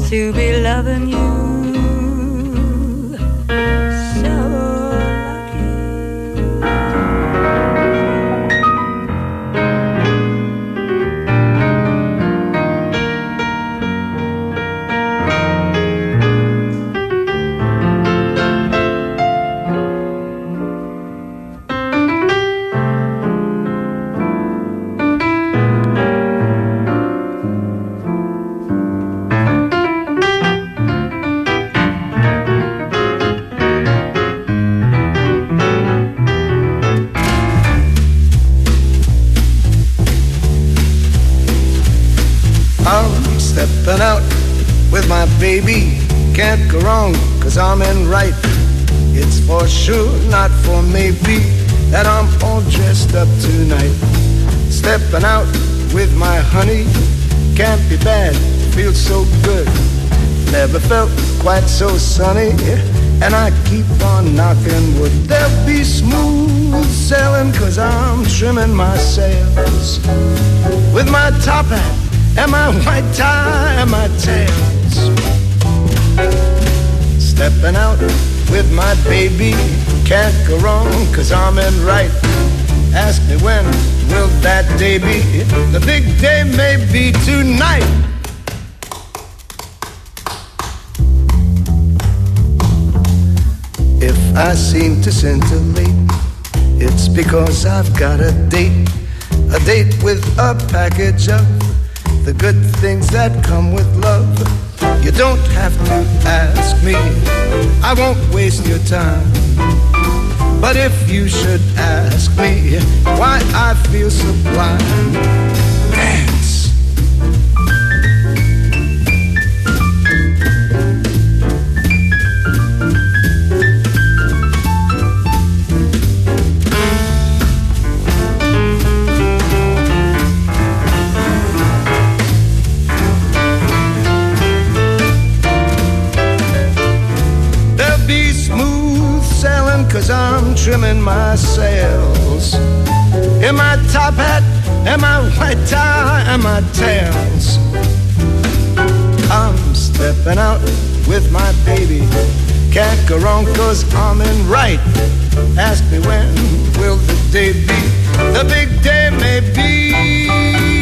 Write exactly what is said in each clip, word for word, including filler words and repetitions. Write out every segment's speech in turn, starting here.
to be loving you. Stepping out with my baby, can't go wrong, cause I'm in right. It's for sure, not for maybe, that I'm all dressed up tonight. Stepping out with my honey, can't be bad, feels so good. Never felt quite so sunny, and I keep on knocking wood. There'll be smooth sailing, cause I'm trimming my sails with my top hat and my white tie and my tails. Stepping out with my baby, can't go wrong, cause I'm in right. Ask me when will that day be? The big day may be tonight. If I seem to scintillate, it's because I've got a date. A date with a package of the good things that come with love. You don't have to ask me, I won't waste your time. But if you should ask me why I feel sublime, dance. Cause I'm trimming my sails in my top hat and my white tie and my tails. I'm stepping out with my baby, can't go wrong, cause I'm in right. Ask me when will the day be? The big day may be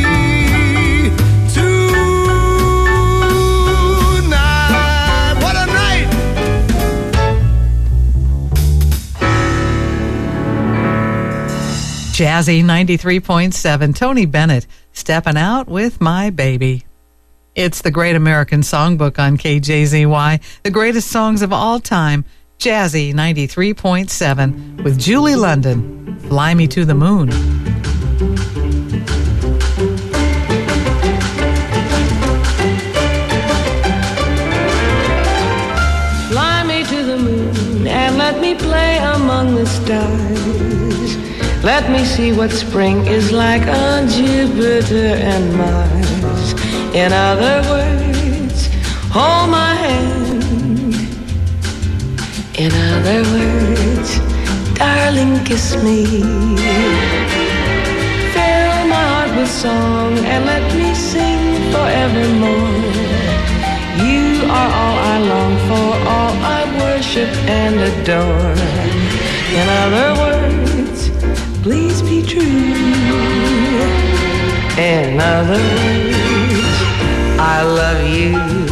Jazzy ninety-three point seven, Tony Bennett, stepping out with my baby. It's the Great American Songbook on K J Z Y, the greatest songs of all time. Jazzy ninety-three point seven with Julie London, Fly Me to the Moon. Fly me to the moon and let me play among the stars. Let me see what spring is like on Jupiter and Mars. In other words, hold my hand. In other words, darling, kiss me. Fill my heart with song and let me sing forevermore. You are all I long for, all I worship and adore. In other words, please be true. In other words, I love you.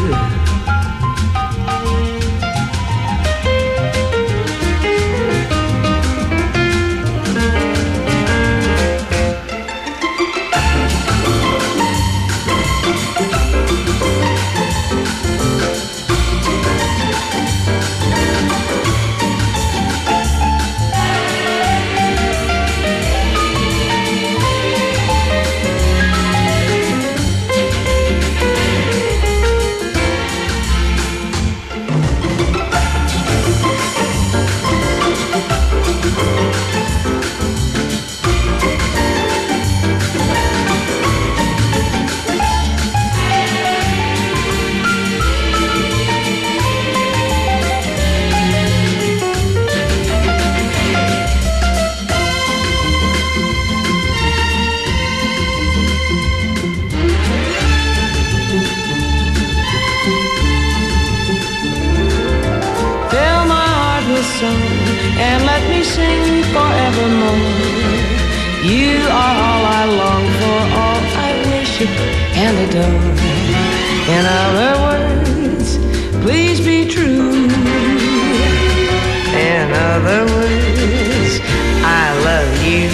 and let me sing forevermore. You are all I long for, all I worship and adore. In other words, please be true. In other words, I love you.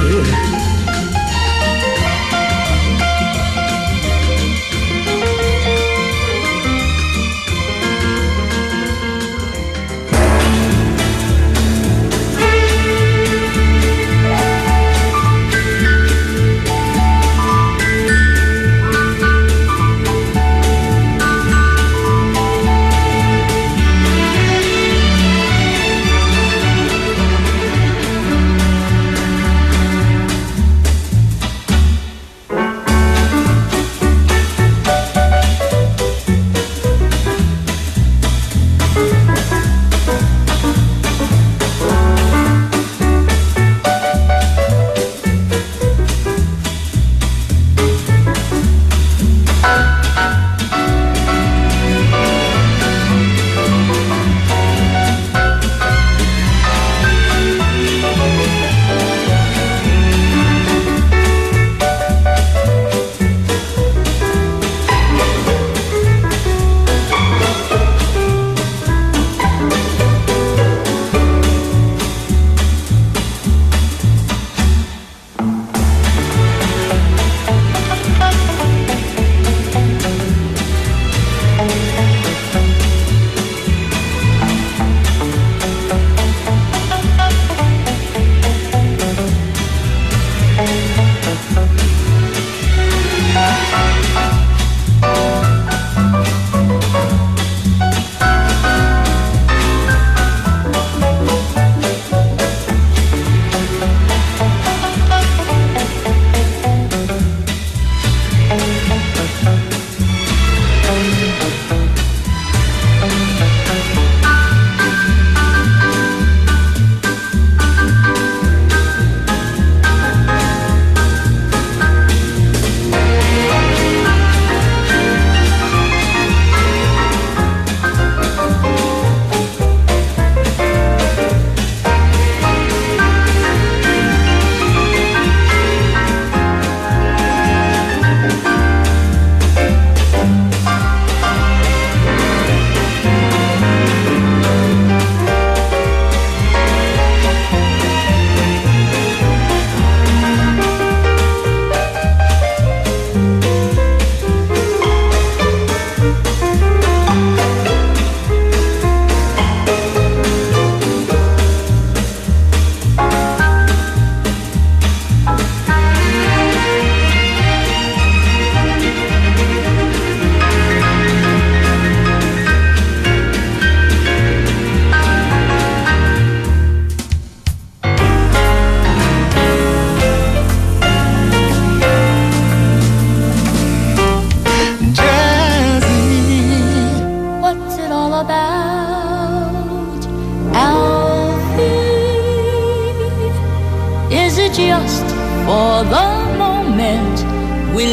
just for the moment we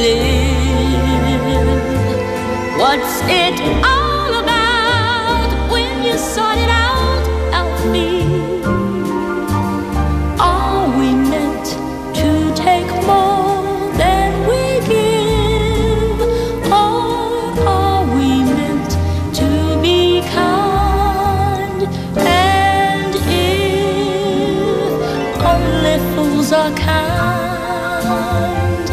live. What's it all about when you sort it out, Alfie? Are we meant to take more than we give? Or are we meant to be kind? And if only fools are kind,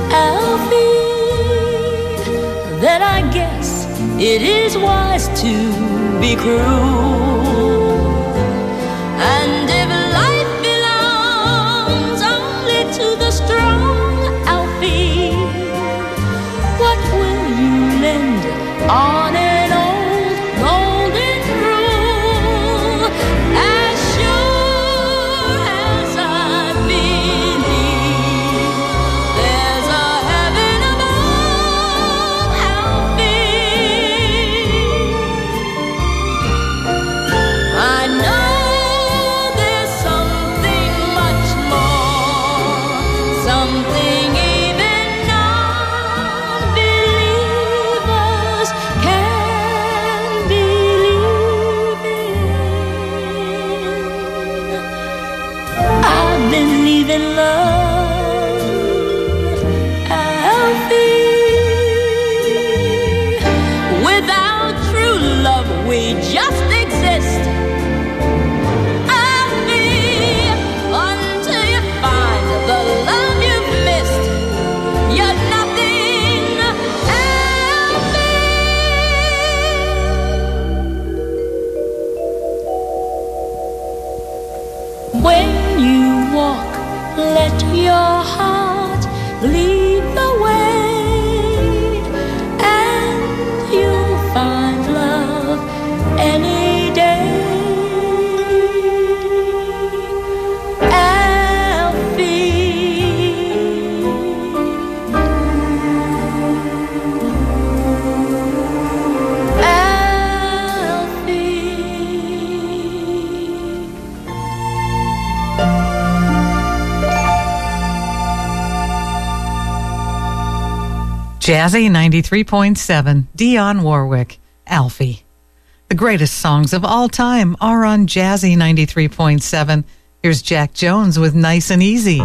Alfie, then I guess it is wise to be cruel. And if life belongs only to the strong, Alfie, what will you lend on an old golden rule? As sure as I believe there's a heaven above, Alfie, I know there's something much more, something even non-believers can Jazzy ninety-three point seven, Dionne Warwick, Alfie. The greatest songs of all time are on Jazzy ninety-three point seven. Here's Jack Jones with Nice and Easy.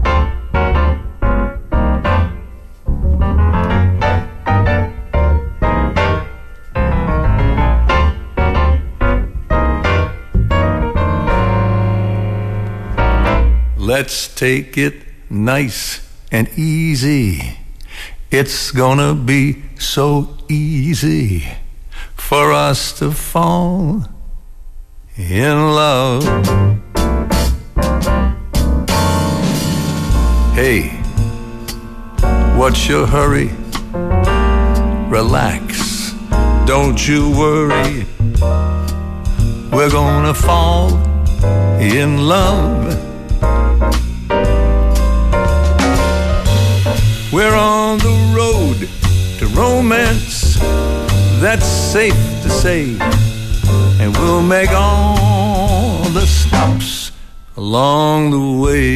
Let's take it nice and easy. It's gonna be so easy for us to fall in love. Hey, what's your hurry? Relax, don't you worry. We're gonna fall in love. We're on the road to romance, that's safe to say, and we'll make all the stops along the way.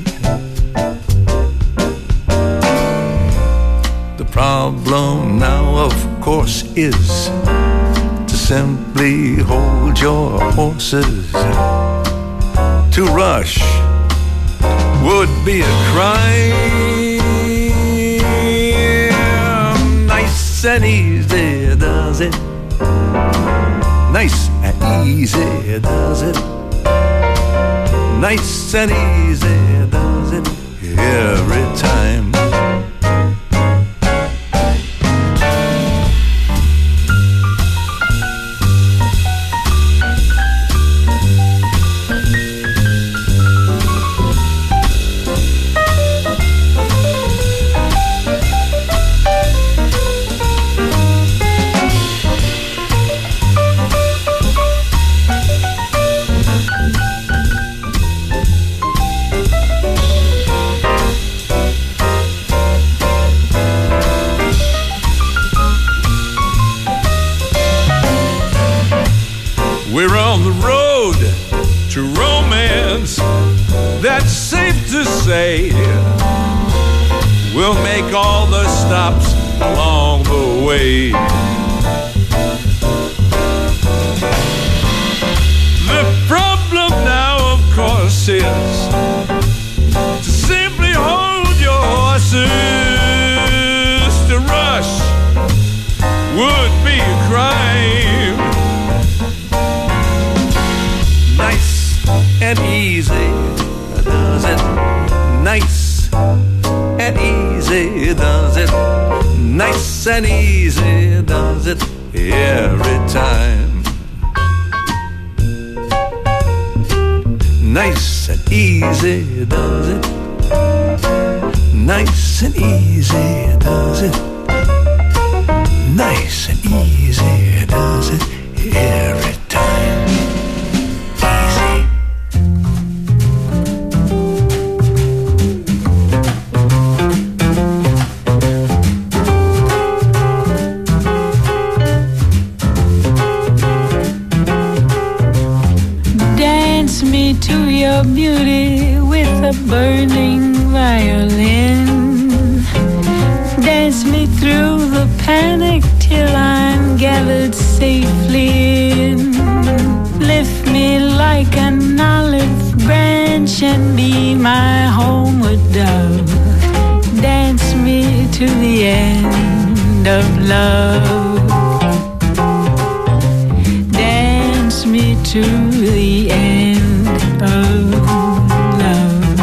The problem now, of course, is to simply hold your horses. To rush would be a crime. Nice and easy does it. Nice and easy does it. Nice and easy does it every time. We're on the road to romance, that's safe to say. We'll make all the stops along the way. The problem now, of course, is to simply hold your horses. To rush would be a crime. Nice and easy does it. Nice and easy does it. Nice and easy does it every time. Nice and easy does it. Nice and easy does it. Nice and easy does it every time. To your beauty with a burning violin. Dance me through the panic till I'm gathered safely in. Lift me like an olive branch and be my homeward dove. Dance me to the end of love. Dance me to the end of love.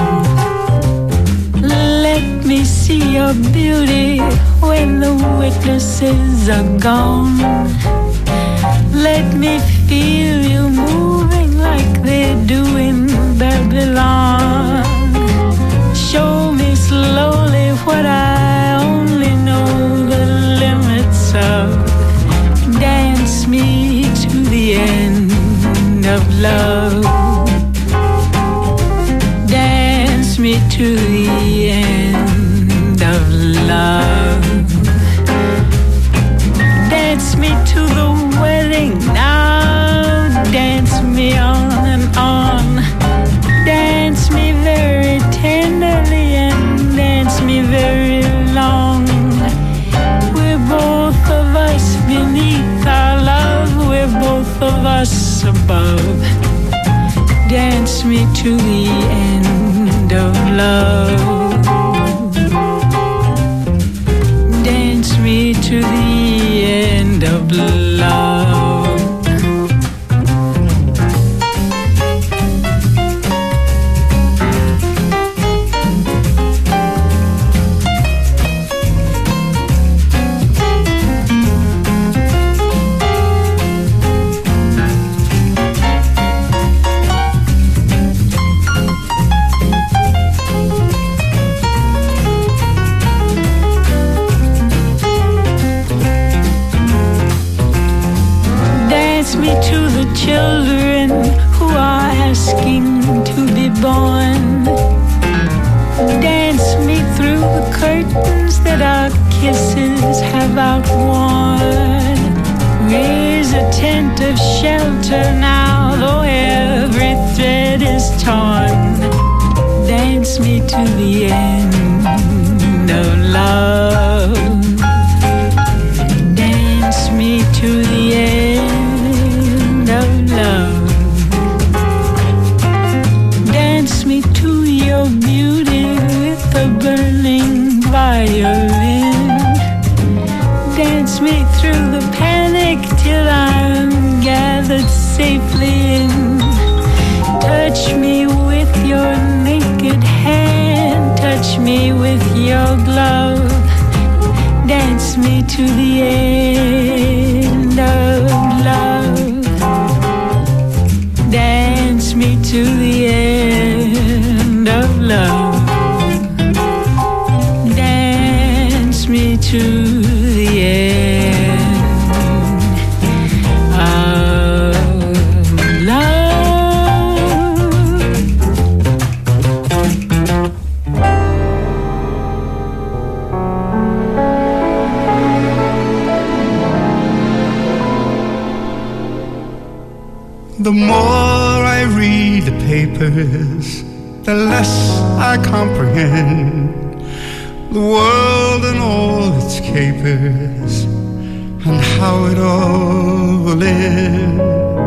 Let me see your beauty when the witnesses are gone. Let me feel you moving like they do in Babylon. Show me slowly what I only know the limits of. Dance me to the end of love. Dance me to the end of love. Dance me to the wedding now. Dance me on and on. Dance me very tenderly and dance me very long. of us above. Dance me to the end of love. Dance me to the end of love. Children who are asking to be born. Dance me through the curtains that our kisses have outworn. Raise a tent of shelter now, though every thread is torn. Dance me to the end of love. Dance me to the end of love. Dance me to your beauty with a burning violin. Dance me through the panic till I'm gathered safely in. Touch me with your naked hand. Touch me with your glove. Dance me to the end of love. Dance me to the end of love. Dance me to the end of love. The more I read the papers, the less I comprehend the world and all its capers, and how it all will end.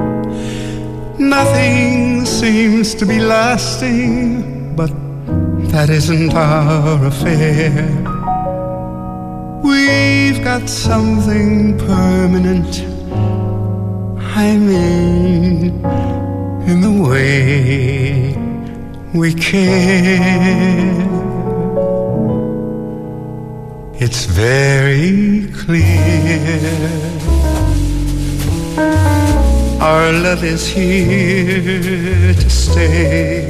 Nothing seems to be lasting, but that isn't our affair. We've got something permanent, I mean, in the way we care. It's very clear our love is here to stay.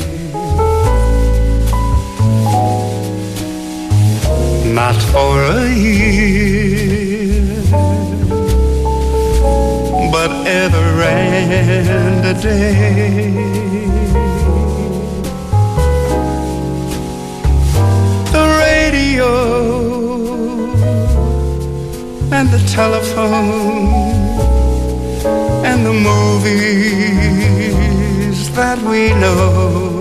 Not for a year, but ever and a day. The radio and the telephone and the movies that we know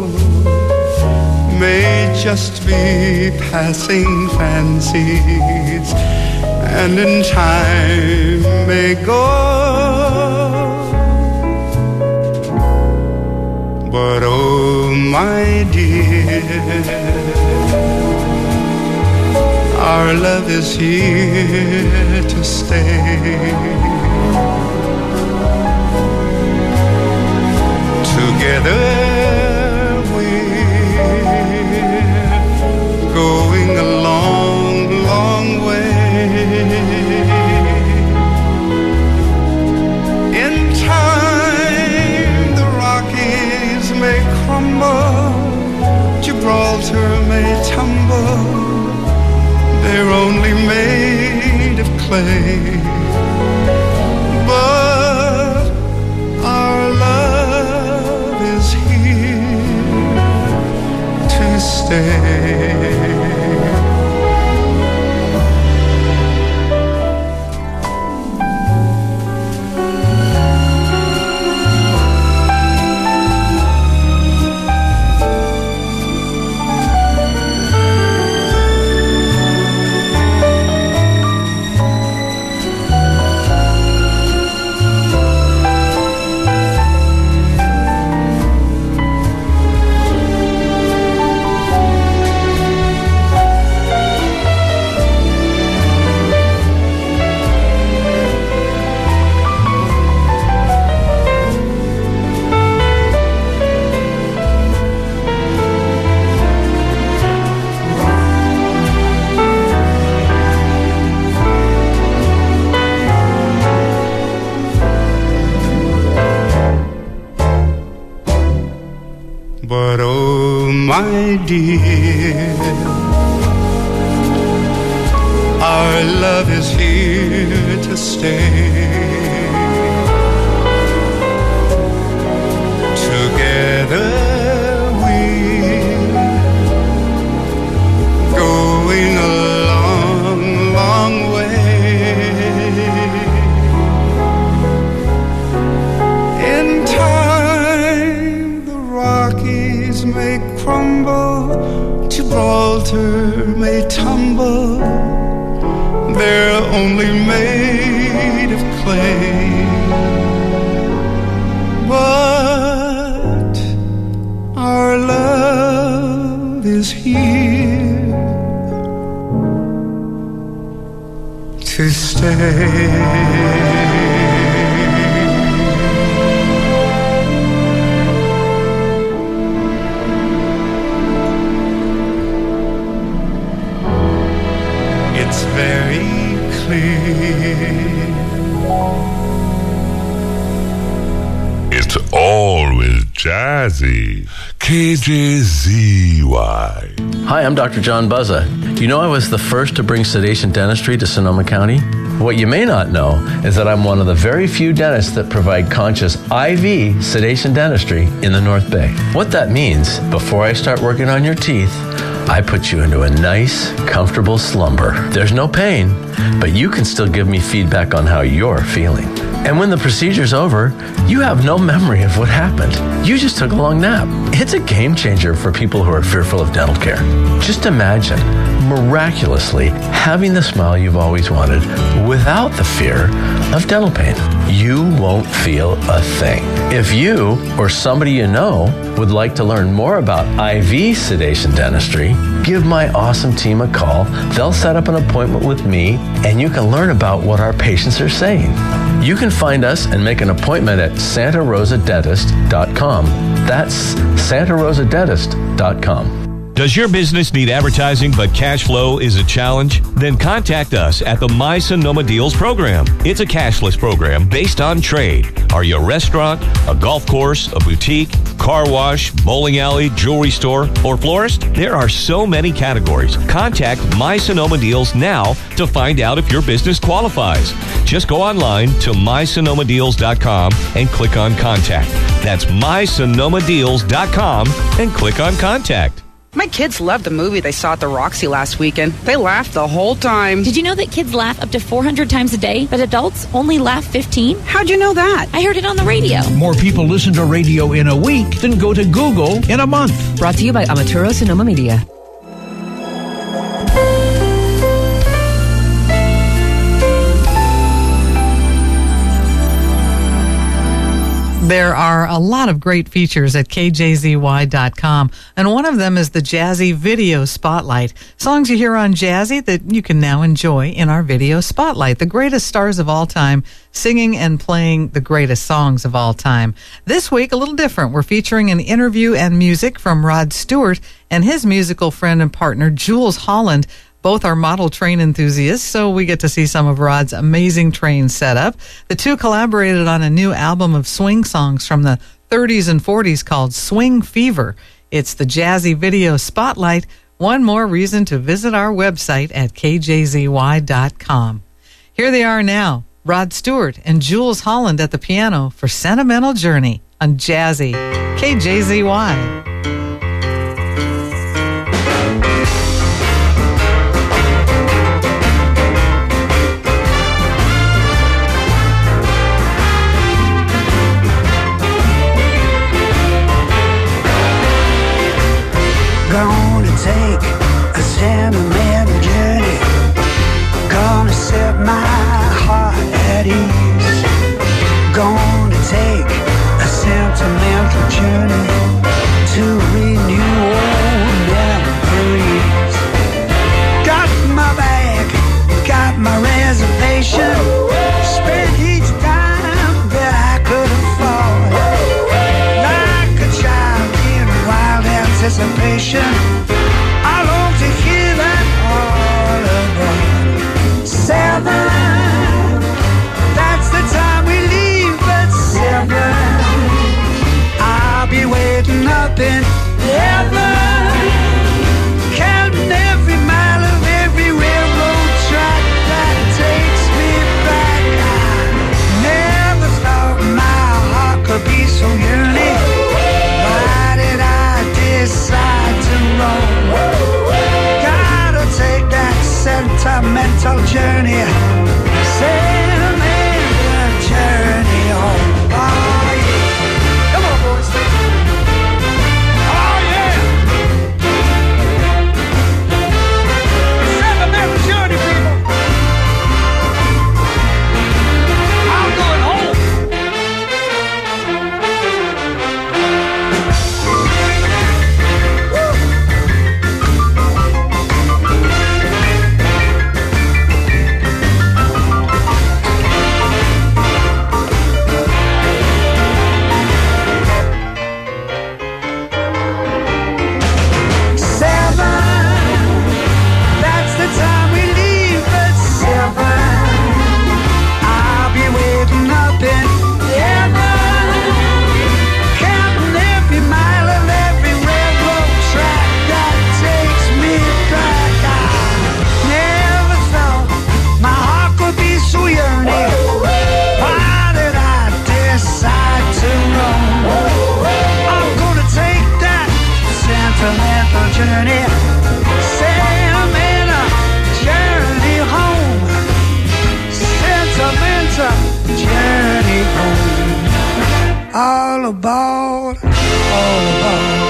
may just be passing fancies, and in time may go. But oh my dear, our love is here to stay. Together we're going a long, long way. In time the Rockies may crumble, Gibraltar may tumble, they're only made of clay. But our love is here to stay. my dear. Our love is here to stay. Together we're going a long, long way. In time the Rockies may crumble, Gibraltar may tumble, they're only made of clay. But our love is here to stay. It's very clear. It's always jazzy. K J Z Y. Hi, I'm Doctor John Buzza. You know I was the first to bring sedation dentistry to Sonoma County? What you may not know is that I'm one of the very few dentists that provide conscious I V sedation dentistry in the North Bay. What that means, before I start working on your teeth, I put you into a nice, comfortable slumber. There's no pain, but you can still give me feedback on how you're feeling. And when the procedure's over, you have no memory of what happened. You just took a long nap. It's a game changer for people who are fearful of dental care. Just imagine, miraculously, having the smile you've always wanted without the fear of dental pain. You won't feel a thing. If you or somebody you know would like to learn more about I V sedation dentistry, give my awesome team a call. They'll set up an appointment with me, and you can learn about what our patients are saying. You can find us and make an appointment at Santa Rosa Dentist dot com. That's Santa Rosa Dentist dot com. Does your business need advertising but cash flow is a challenge? Then contact us at the My Sonoma Deals program. It's a cashless program based on trade. Are you a restaurant, a golf course, a boutique, car wash, bowling alley, jewelry store, or florist? There are so many categories. Contact My Sonoma Deals now to find out if your business qualifies. Just go online to My Sonoma Deals dot com and click on Contact. That's My Sonoma Deals dot com and click on Contact. My kids loved the movie they saw at the Roxy last weekend. They laughed the whole time. Did you know that kids laugh up to four hundred times a day, but adults only laugh fifteen? How'd you know that? I heard it on the radio. More people listen to radio in a week than go to Google in a month. Brought to you by Amaturo Sonoma Media. There are a lot of great features at K J Z Y dot com, and one of them is the Jazzy Video Spotlight. Songs you hear on Jazzy that you can now enjoy in our Video Spotlight. The greatest stars of all time singing and playing the greatest songs of all time. This week, a little different. We're featuring an interview and music from Rod Stewart and his musical friend and partner, Jools Holland. Both are model train enthusiasts, so we get to see some of Rod's amazing train setup. The two collaborated on a new album of swing songs from the thirties and forties called Swing Fever. It's the Jazzy Video Spotlight. One more reason to visit our website at K J Z Y dot com. Here they are now, Rod Stewart and Jools Holland at the piano for Sentimental Journey on Jazzy, K J Z Y. Gonna take a sentimental journey, gonna set my heart at ease. Gonna take a sentimental journey to all about, all about.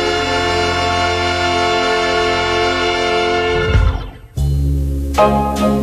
Thank you.